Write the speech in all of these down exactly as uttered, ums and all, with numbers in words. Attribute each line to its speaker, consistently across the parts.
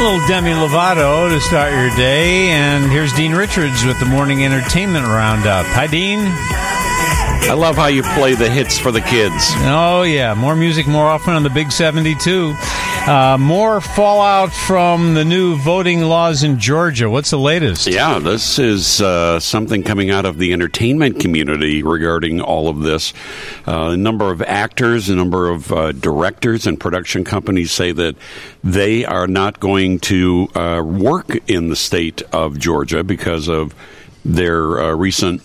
Speaker 1: little Demi Lovato to start your day, and here's Dean Richards with the Morning Entertainment Roundup. Hi, Dean.
Speaker 2: I love how you play the hits for the kids.
Speaker 1: Oh, yeah. More music more often on the Big seventy-two. Uh, more fallout from the new voting laws in Georgia. What's the latest?
Speaker 2: Yeah, this is uh, something coming out of the entertainment community regarding all of this. Uh, a number of actors, a number of uh, directors and production companies say that they are not going to uh, work in the state of Georgia because of their uh, recent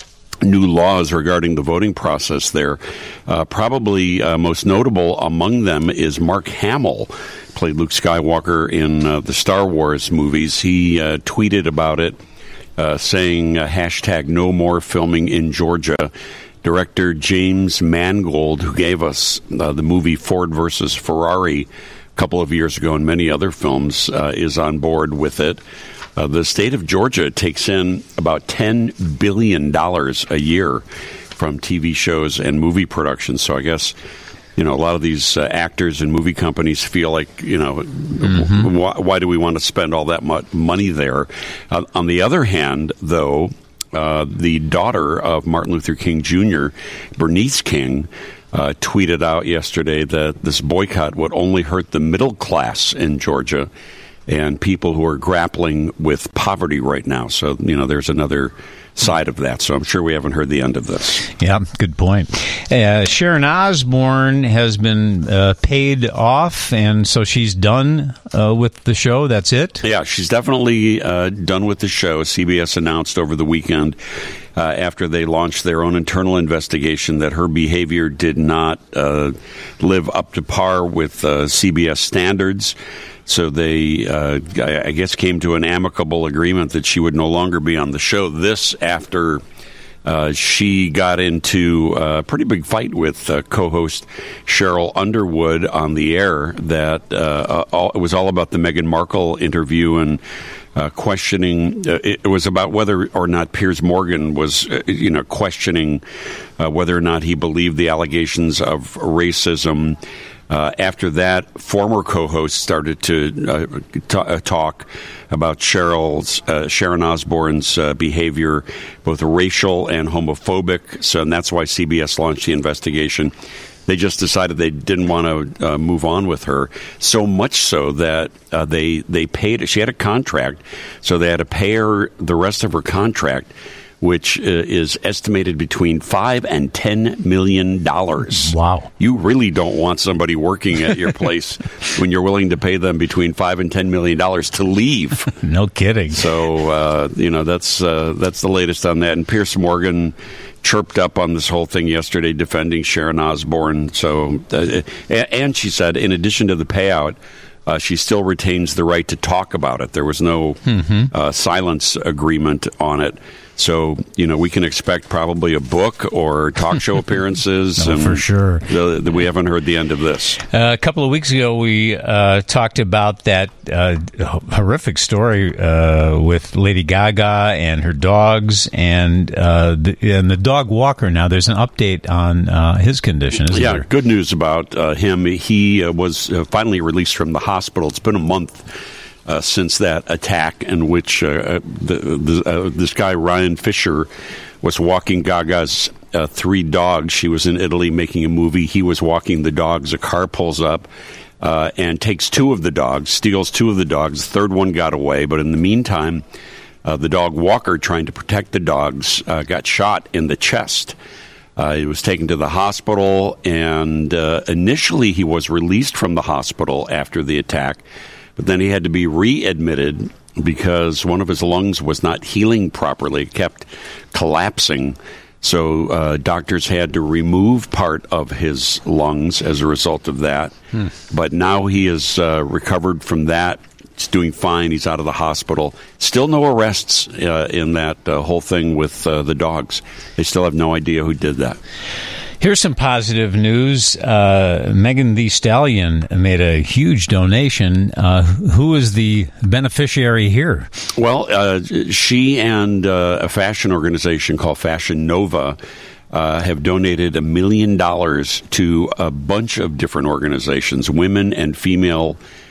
Speaker 2: new laws regarding the voting process there. Uh, probably uh, most notable among them is Mark Hamill, played Luke Skywalker in uh, the Star Wars movies. He uh, tweeted about it, uh, saying, uh, hashtag no more filming in Georgia. Director James Mangold, who gave us uh, the movie Ford versus Ferrari a couple of years ago and many other films, uh, is on board with it. Uh, the state of Georgia takes in about ten billion dollars a year from T V shows and movie productions. So I guess, you know, a lot of these uh, actors and movie companies feel like, you know, mm-hmm. why, why do we want to spend all that much money there? Uh, on the other hand, though, uh, the daughter of Martin Luther King Junior, Bernice King, uh, tweeted out yesterday that this boycott would only hurt the middle class in Georgia and people who are grappling with poverty right now. So, you know, there's another side of that. So I'm sure we haven't heard the end of this.
Speaker 1: Yeah, good point. Uh, Sharon Osbourne has been uh, paid off, and so she's done uh, with the show. That's it?
Speaker 2: Yeah, she's definitely uh, done with the show. C B S announced over the weekend, uh, after they launched their own internal investigation, that her behavior did not uh, live up to par with uh, C B S standards. So they, uh, I guess, came to an amicable agreement that she would no longer be on the show. This after uh, she got into a pretty big fight with uh, co-host Cheryl Underwood on the air. That uh, all, it was all about the Meghan Markle interview and uh, questioning. Uh, it was about whether or not Piers Morgan was, uh, you know, questioning uh, whether or not he believed the allegations of racism. Uh, after that, former co-hosts started to uh, t- uh, talk about Cheryl's, uh, Sharon Osbourne's uh, behavior, both racial and homophobic. So, and that's why C B S launched the investigation. They just decided they didn't want to uh, move on with her, so much so that uh, they they paid. She had a contract, so they had to pay her the rest of her contract, which uh, is estimated between five and ten million dollars.
Speaker 1: Wow!
Speaker 2: You really don't want somebody working at your place when you're willing to pay them between five and ten million dollars to leave.
Speaker 1: No kidding.
Speaker 2: So uh, you know that's uh, that's the latest on that. And Piers Morgan chirped up on this whole thing yesterday, defending Sharon Osbourne. So, uh, and she said, in addition to the payout, Uh, she still retains the right to talk about it. There was no mm-hmm. uh, silence agreement on it. So, you know, we can expect probably a book or talk show appearances.
Speaker 1: No,
Speaker 2: and
Speaker 1: for sure.
Speaker 2: The, the, we haven't heard the end of this.
Speaker 1: Uh, a couple of weeks ago, we uh, talked about that uh, horrific story uh, with Lady Gaga and her dogs and uh, the, and the dog walker. Now, there's an update on uh, his condition, isn't
Speaker 2: yeah,
Speaker 1: there?
Speaker 2: Good news about uh, him. He uh, was uh, finally released from the hospital. It's been a month Uh, since that attack in which uh, the, the, uh, this guy, Ryan Fisher, was walking Gaga's uh, three dogs. She was in Italy making a movie. He was walking the dogs. A car pulls up uh, and takes two of the dogs, steals two of the dogs. The third one got away. But in the meantime, uh, the dog walker, trying to protect the dogs, uh, got shot in the chest. Uh, he was taken to the hospital, and uh, initially he was released from the hospital after the attack. But then he had to be readmitted because one of his lungs was not healing properly. It kept collapsing. So uh, doctors had to remove part of his lungs as a result of that. Hmm. But now he has uh, recovered from that. He's doing fine. He's out of the hospital. Still no arrests uh, in that uh, whole thing with uh, the dogs. They still have no idea who did that.
Speaker 1: Here's some positive news. Uh, Megan Thee Stallion made a huge donation. Uh, who is the beneficiary here?
Speaker 2: Well, uh, she and uh, a fashion organization called Fashion Nova uh, have donated a million dollars to a bunch of different organizations, women and female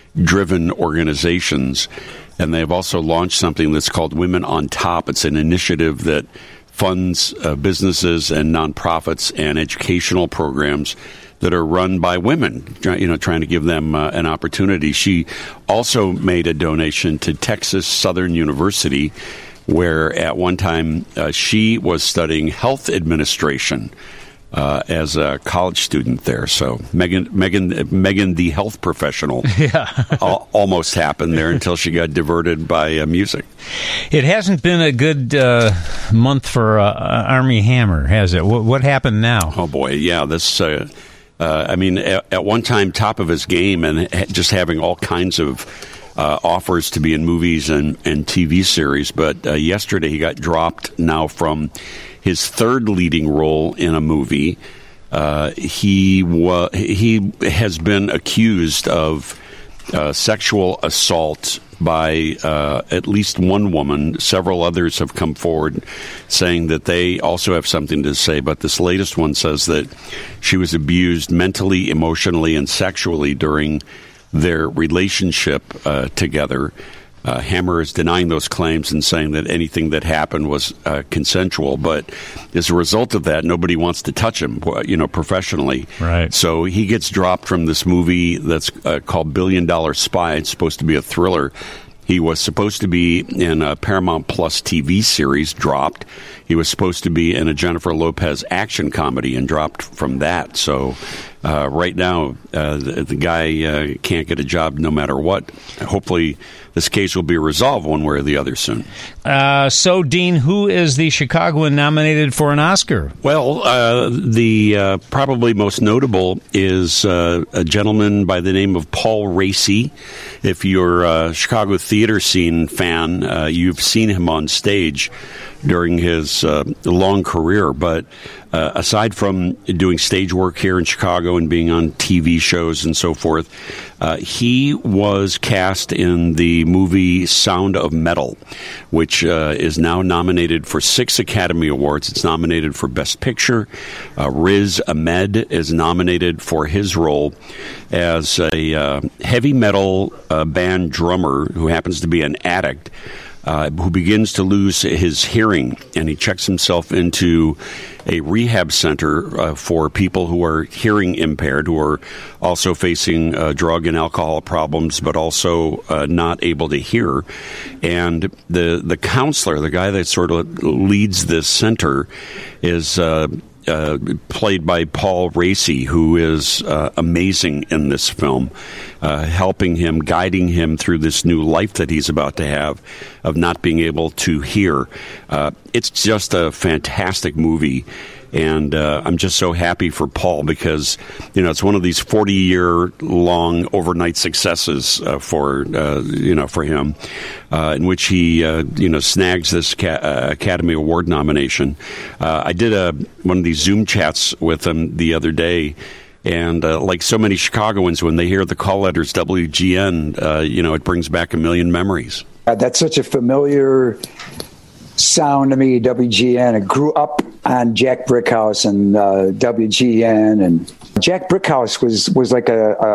Speaker 2: driven organizations. And they've also launched something that's called Women on Top. It's an initiative that funds uh, businesses and nonprofits and educational programs that are run by women, you know, trying to give them uh, an opportunity. She also made a donation to Texas Southern University, where at one time uh, she was studying health administration uh, as a college student there. So Megan, Megan, Megan, the health professional,
Speaker 1: yeah.
Speaker 2: al- almost happened there until she got diverted by uh, music.
Speaker 1: It hasn't been a good uh, month for uh, Armie Hammer, has it? W- what happened now?
Speaker 2: Oh boy, yeah, this. Uh, uh, I mean, at, at one time, top of his game, and just having all kinds of uh, offers to be in movies and, and T V series. But uh, yesterday, he got dropped now from his third leading role in a movie. Uh, he wa- he has been accused of uh, sexual assault by uh, at least one woman. Several others have come forward saying that they also have something to say, but this latest one says that she was abused mentally, emotionally, and sexually during their relationship uh, together. Uh, Hammer is denying those claims and saying that anything that happened was uh, consensual. But as a result of that, nobody wants to touch him, you know, professionally.
Speaker 1: Right.
Speaker 2: So he gets dropped from this movie that's uh, called Billion Dollar Spy. It's supposed to be a thriller. He was supposed to be in a Paramount Plus T V series, dropped. He was supposed to be in a Jennifer Lopez action comedy and dropped from that. So uh, right now, uh, the, the guy uh, can't get a job no matter what. Hopefully this case will be resolved one way or the other soon.
Speaker 1: Uh, so, Dean, who is the Chicagoan nominated for an Oscar?
Speaker 2: Well, uh, the uh, probably most notable is uh, a gentleman by the name of Paul Raci. If you're a Chicago theater scene fan, uh, you've seen him on stage during his uh, long career. But uh, aside from doing stage work here in Chicago and being on T V shows and so forth, uh, he was cast in the movie Sound of Metal, which uh, is now nominated for six Academy Awards. It's nominated for Best Picture. Uh, Riz Ahmed is nominated for his role as a uh, heavy metal uh, band drummer who happens to be an addict, Uh, who begins to lose his hearing, and he checks himself into a rehab center uh, for people who are hearing impaired, who are also facing uh, drug and alcohol problems, but also uh, not able to hear. And the the counselor, the guy that sort of leads this center, is uh, Uh, played by Paul Raci, who is uh, amazing in this film, uh, helping him, guiding him through this new life that he's about to have of not being able to hear. Uh, it's just a fantastic movie. And uh, I'm just so happy for Paul because, you know, it's one of these forty-year-long overnight successes uh, for, uh, you know, for him, uh, in which he, uh, you know, snags this ca- uh, Academy Award nomination. Uh, I did a one of these Zoom chats with him the other day, and uh, like so many Chicagoans, when they hear the call letters W G N, uh, you know, it brings back a million memories.
Speaker 3: Uh, that's such a familiar sound to me, W G N. I grew up on Jack Brickhouse and uh, W G N, and Jack Brickhouse was was like a, a,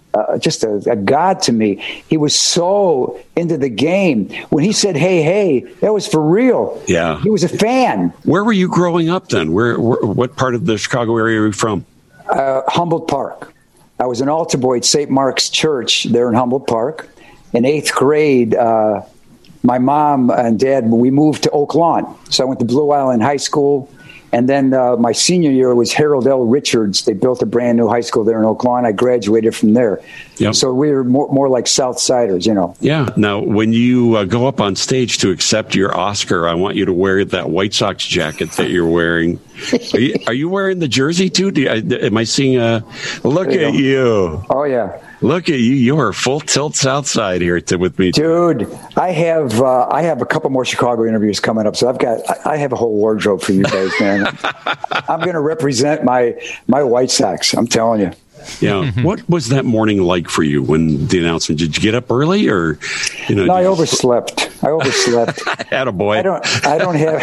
Speaker 3: a just a, a god to me. He was so into the game. When he said "Hey, hey," that was for real.
Speaker 2: Yeah,
Speaker 3: he was a fan.
Speaker 2: Where were you growing up then? Where, where what part of the Chicago area are you from?
Speaker 3: Uh, Humboldt Park. I was an altar boy at Saint Mark's Church there in Humboldt Park. In eighth grade, uh, my mom and dad, we moved to Oak Lawn. So I went to Blue Island High School. And then uh, my senior year was Harold L. Richards. They built a brand new high school there in Oak Lawn. I graduated from there. Yep. So we were more, more like Southsiders, you know.
Speaker 2: Yeah. Now, when you uh, go up on stage to accept your Oscar, I want you to wear that White Sox jacket that you're wearing. Are you, are you wearing the jersey, too? Do you, am I seeing a look you at know. you?
Speaker 3: Oh, yeah.
Speaker 2: Look at you! You are full tilt Southside here to, with me,
Speaker 3: dude. I have uh, I have a couple more Chicago interviews coming up, so I've got I, I have a whole wardrobe for you guys, man. I'm going to represent my my White Sox. I'm telling you.
Speaker 2: Yeah. What was that morning like for you when the announcement? Did you get up early, or you know?
Speaker 3: No, I
Speaker 2: you...
Speaker 3: overslept. I overslept.
Speaker 2: Attaboy.
Speaker 3: I don't. I don't have.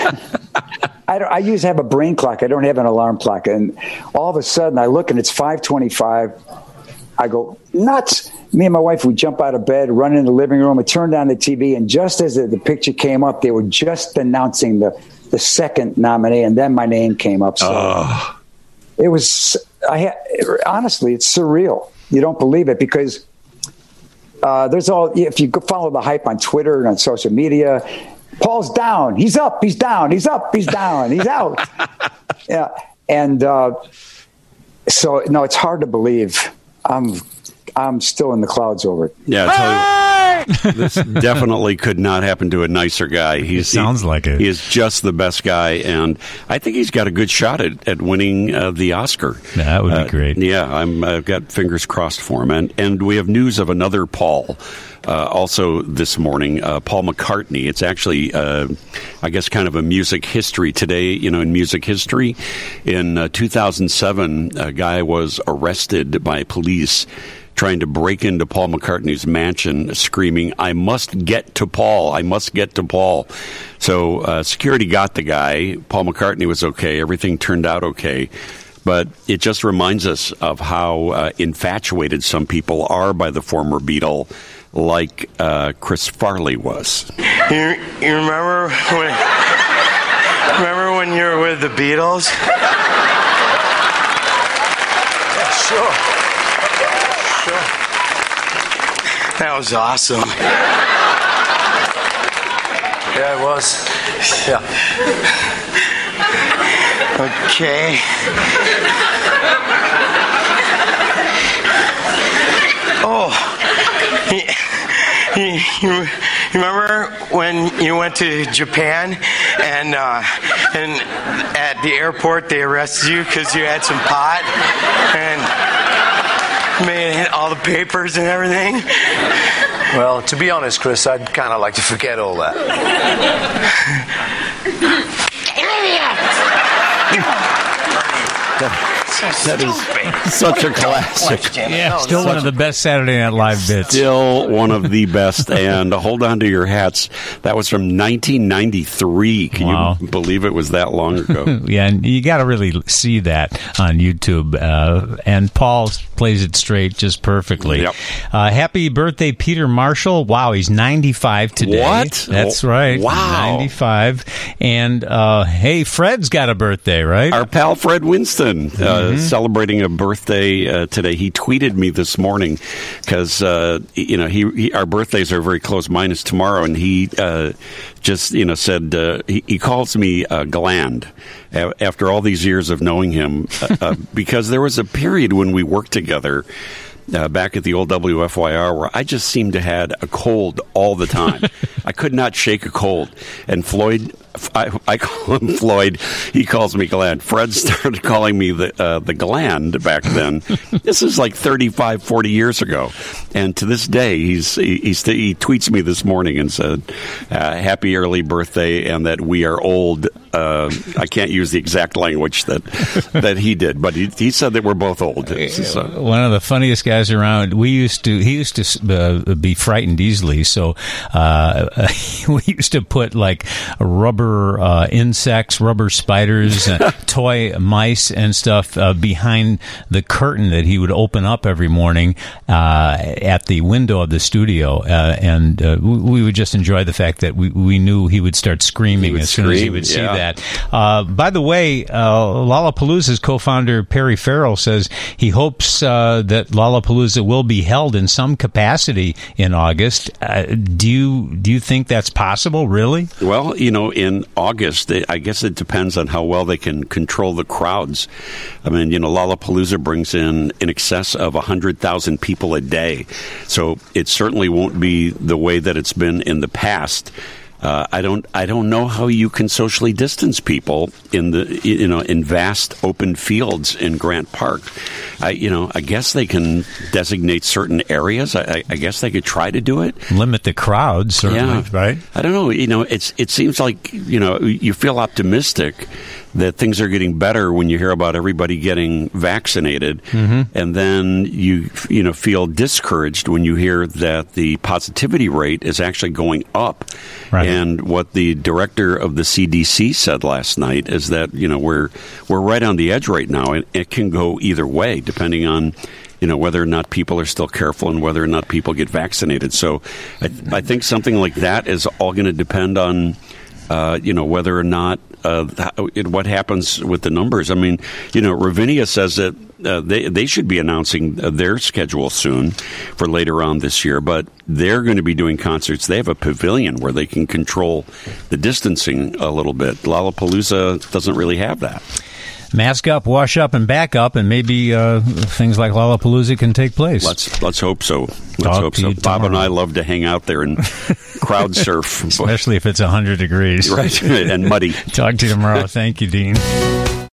Speaker 3: I don't. I usually have a brain clock. I don't have an alarm clock, and all of a sudden I look and it's five twenty-five. I go, nuts, me and my wife would jump out of bed, run in the living room, and turn on the T V. And just as the, the picture came up, they were just announcing the, the second nominee, and then my name came up. So oh. it was, I ha- honestly, it's surreal. You don't believe it because uh, there's all, if you follow the hype on Twitter and on social media, Paul's down, he's up, he's down, he's up, he's down, he's out. Yeah. And uh, so, no, it's hard to believe. I'm I'm still in the clouds over it.
Speaker 2: Yeah, I tell you, this definitely could not happen to a nicer guy. He
Speaker 1: sounds
Speaker 2: he,
Speaker 1: like it.
Speaker 2: He is just the best guy, and I think he's got a good shot at, at winning uh, the Oscar.
Speaker 1: Yeah, that would
Speaker 2: uh,
Speaker 1: be great.
Speaker 2: Yeah, I'm, I've got fingers crossed for him. And, and we have news of another Paul. Uh, also this morning, uh, Paul McCartney. It's actually, uh, I guess, kind of a music history today. You know, in music history, in uh, two thousand seven, a guy was arrested by police trying to break into Paul McCartney's mansion, screaming, "I must get to Paul! I must get to Paul!" So uh, security got the guy. Paul McCartney was okay. Everything turned out okay. But it just reminds us of how uh, infatuated some people are by the former Beatle, like uh, Chris Farley was.
Speaker 4: You, you remember when? Remember when you were with the Beatles? Yeah, sure. Sure. That was awesome.
Speaker 5: Yeah, it was. Yeah.
Speaker 4: Okay. Oh. You, you remember when you went to Japan and uh, and at the airport they arrested you because you had some pot and made all the papers and everything?
Speaker 5: Well, to be honest, Chris, I'd kind of like to forget all that.
Speaker 2: That is such a classic.
Speaker 1: Yeah,
Speaker 5: No,
Speaker 1: still
Speaker 5: no,
Speaker 1: one of the best Saturday Night Live bits.
Speaker 2: Still one of the best. And hold on to your hats. That was from nineteen ninety-three. Can
Speaker 1: Wow.
Speaker 2: you believe it was that long ago?
Speaker 1: Yeah, and you got to really see that on YouTube. Uh, and Paul plays it straight just perfectly.
Speaker 2: Yep.
Speaker 1: Uh, happy birthday, Peter Marshall. Wow, he's ninety-five today.
Speaker 2: What?
Speaker 1: That's
Speaker 2: Oh,
Speaker 1: right.
Speaker 2: wow.
Speaker 1: ninety-five. And uh, hey, Fred's got a birthday, right?
Speaker 2: Our pal Fred Winston uh, mm-hmm. celebrating a birthday uh, today. He tweeted me this morning because uh, you know he, he our birthdays are very close. Mine is tomorrow, and he uh, just you know said uh, he, he calls me uh, Gland after all these years of knowing him uh, uh, because there was a period when we worked together. Uh, back at the old W F Y R, where I just seemed to had a cold all the time. I could not shake a cold. And Floyd, I, I call him Floyd. He calls me Gland. Fred started calling me the uh, the Gland back then. This is like thirty-five, forty years ago. And to this day, he's he, he's, he tweets me this morning and said, uh, "Happy early birthday," and that we are old. Uh, I can't use the exact language that that he did, but he, he said that we're both old. So.
Speaker 1: One of the funniest guys around. We used to. He used to uh, be frightened easily, so uh, we used to put like rubber uh, insects, rubber spiders, uh, toy mice, and stuff uh, behind the curtain that he would open up every morning uh, at the window of the studio, uh, and uh, we, we would just enjoy the fact that we, we knew he would start screaming
Speaker 2: would
Speaker 1: as soon as he
Speaker 2: scream,
Speaker 1: would see
Speaker 2: yeah.
Speaker 1: that. Uh, by the way, uh, Lollapalooza's co-founder Perry Farrell says he hopes uh, that Lollapalooza will be held in some capacity in August. Uh, do you do you think that's possible? Really?
Speaker 2: Well, you know, in August, I guess it depends on how well they can control the crowds. I mean, you know, Lollapalooza brings in in excess of one hundred thousand people a day, so it certainly won't be the way that it's been in the past. Uh, I don't. I don't know how you can socially distance people in the you know in vast open fields in Grant Park. I you know I guess they can designate certain areas. I, I guess they could try to do it.
Speaker 1: Limit the crowd, certainly.
Speaker 2: Yeah.
Speaker 1: Right?
Speaker 2: I don't know. You know, it's it seems like you know you feel optimistic that things are getting better when you hear about everybody getting vaccinated, mm-hmm. and then you you know feel discouraged when you hear that the positivity rate is actually going up.
Speaker 1: Right.
Speaker 2: And what the director of the C D C said last night is that you know we're we're right on the edge right now, and it can go either way depending on you know, whether or not people are still careful and whether or not people get vaccinated. So I, I think something like that is all going to depend on, uh, you know, whether or not uh, it, what happens with the numbers. I mean, you know, Ravinia says that uh, they they should be announcing their schedule soon for later on this year, but they're going to be doing concerts. They have a pavilion where they can control the distancing a little bit. Lollapalooza doesn't really have that.
Speaker 1: Mask up, wash up, and back up, and maybe uh, things like Lollapalooza can take place.
Speaker 2: Let's let's hope so. Let's
Speaker 1: Talk
Speaker 2: hope
Speaker 1: to
Speaker 2: so.
Speaker 1: you
Speaker 2: Bob and
Speaker 1: tomorrow.
Speaker 2: I love to hang out there and crowd surf,
Speaker 1: Especially if it's one hundred degrees.
Speaker 2: right, and muddy.
Speaker 1: Talk to you tomorrow. Thank you, Dean.